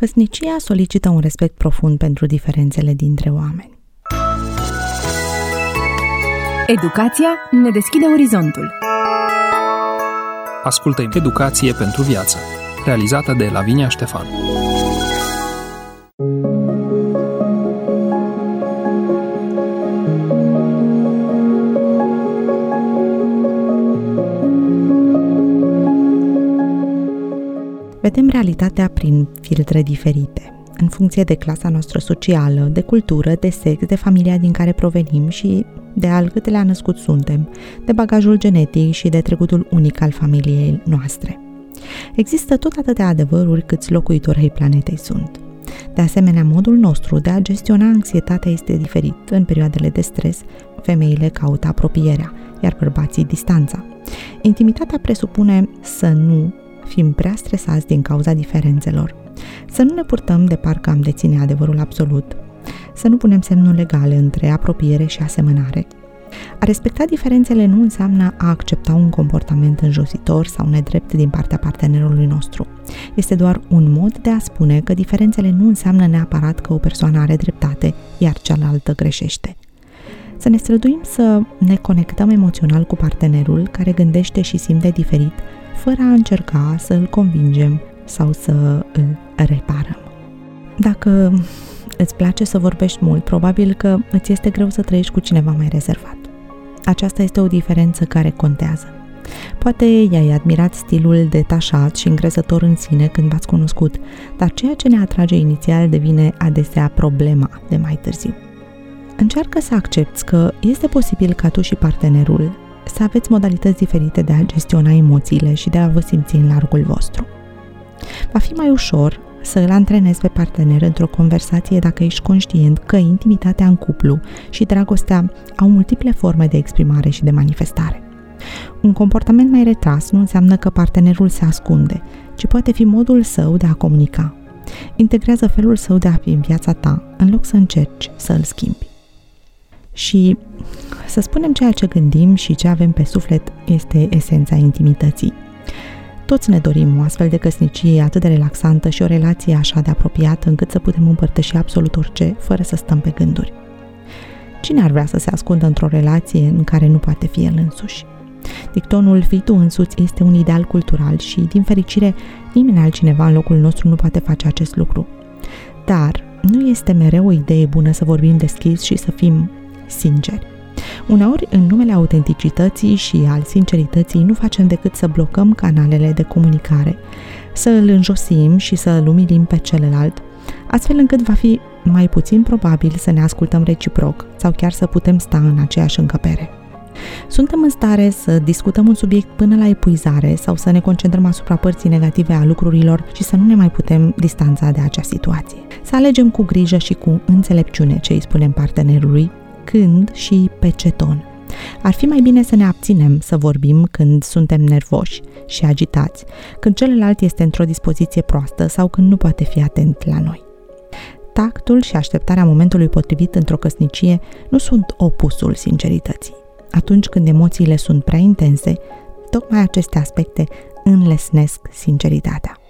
Căsnicia solicită un respect profund pentru diferențele dintre oameni. Educația ne deschide orizontul. Ascultă Educație pentru viață, realizată de Lavinia Ștefan. Vedem realitatea prin filtre diferite, în funcție de clasa noastră socială, de cultură, de sex, de familia din care provenim și de al câtelea născut suntem, de bagajul genetic și de trecutul unic al familiei noastre. Există tot atâtea adevăruri câți locuitori ai planetei sunt. De asemenea, modul nostru de a gestiona anxietatea este diferit. În perioadele de stres, femeile caută apropierea, iar bărbații distanța. Intimitatea presupune să nu fim prea stresați din cauza diferențelor, să nu ne purtăm de parcă am deține adevărul absolut, să nu punem semnul legal între apropiere și asemănare. A respecta diferențele nu înseamnă a accepta un comportament înjositor sau nedrept din partea partenerului nostru. Este doar un mod de a spune că diferențele nu înseamnă neapărat că o persoană are dreptate, iar cealaltă greșește. Să ne străduim să ne conectăm emoțional cu partenerul care gândește și simte diferit, fără a încerca să îl convingem sau să îl reparăm. Dacă îți place să vorbești mult, probabil că îți este greu să trăiești cu cineva mai rezervat. Aceasta este o diferență care contează. Poate i-ai admirat stilul detașat și încrezător în sine când v-ați cunoscut, dar ceea ce ne atrage inițial devine adesea problema de mai târziu. Încearcă să accepți că este posibil ca tu și partenerul să aveți modalități diferite de a gestiona emoțiile și de a vă simți în largul vostru. Va fi mai ușor să îl antrenezi pe partener într-o conversație dacă ești conștient că intimitatea în cuplu și dragostea au multiple forme de exprimare și de manifestare. Un comportament mai retras nu înseamnă că partenerul se ascunde, ci poate fi modul său de a comunica. Integrează felul său de a fi în viața ta, în loc să încerci să îl schimbi. Și să spunem ceea ce gândim și ce avem pe suflet este esența intimității. Toți ne dorim o astfel de căsnicie atât de relaxantă și o relație așa de apropiată încât să putem împărtăși absolut orice, fără să stăm pe gânduri. Cine ar vrea să se ascundă într-o relație în care nu poate fi el însuși? Dictonul "fii tu însuți" este un ideal cultural și, din fericire, nimeni altcineva în locul nostru nu poate face acest lucru. Dar nu este mereu o idee bună să vorbim deschis și să fim sinceri. Uneori, în numele autenticității și al sincerității, nu facem decât să blocăm canalele de comunicare, să îl înjosim și să îl umilim pe celălalt, astfel încât va fi mai puțin probabil să ne ascultăm reciproc sau chiar să putem sta în aceeași încăpere. Suntem în stare să discutăm un subiect până la epuizare sau să ne concentrăm asupra părții negative a lucrurilor și să nu ne mai putem distanța de acea situație. Să alegem cu grijă și cu înțelepciune ce îi spunem partenerului, când și pe ce ton. Ar fi mai bine să ne abținem să vorbim când suntem nervoși și agitați, când celălalt este într-o dispoziție proastă sau când nu poate fi atent la noi. Tactul și așteptarea momentului potrivit într-o căsnicie nu sunt opusul sincerității. Atunci când emoțiile sunt prea intense, tocmai aceste aspecte înlesnesc sinceritatea.